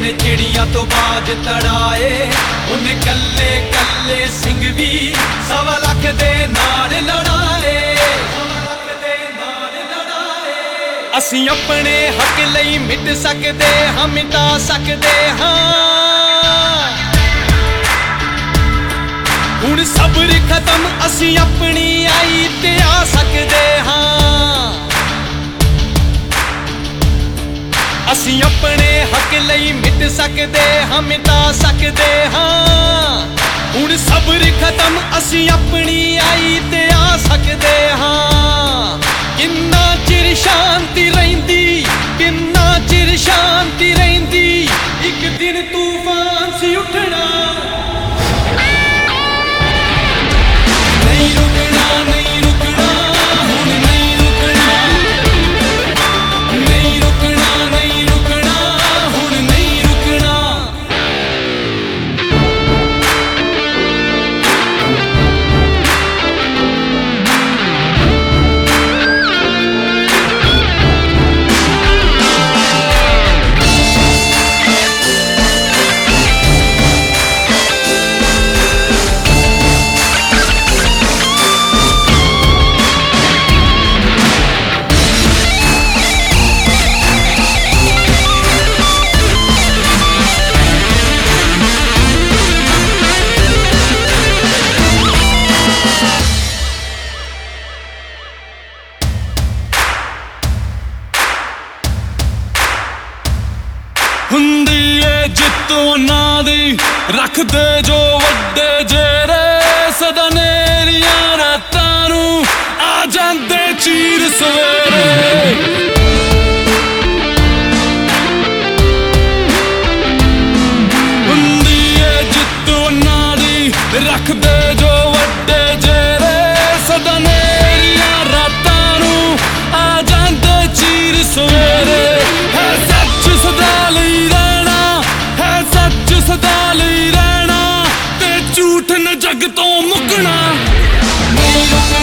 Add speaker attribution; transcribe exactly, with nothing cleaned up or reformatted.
Speaker 1: ने चिड़िया तो बाज तड़ाए, उन्हें कल्ले कल्ले सिंह भी सवा लख दे नाल लड़ाए। असीं अपने हक लई मिट सकदे हां, मिटा सकदे हां। हुण सब्र खत्म असीं अपनी आई ते आ सकदे हां। असीं अपने हक लई मिट सकदे हां, मिटा सकदे हां। हुण सब्र खत्म असीं अपनी आई ते आ सकदे हां। किन्ना चिर शांति रहिंदी, किन्ना चिर शांति रहिंदी, इक दिन तूफान सी उठना। नहीं रुकना नहीं रुकना हुण नहीं रुकना, नहीं रुकना नहीं रुकना हुण नहीं रुकना। हुंदी ए जित उन्हां दी, रखदे जो वड्डे जेरे, सदा नेरियां रातां नूं आ जांदे चीर सवेरे। हुंदी ए जित उन्हां दी, रखदे जो वड्डे जेरे, सदा नेरियां रातां नूं आ जांदे चीर सवेरे। है सच सदा लई रहना, है सच सदा लई रहना, ते झूठ न जग तो मुकना। नहीं रुकना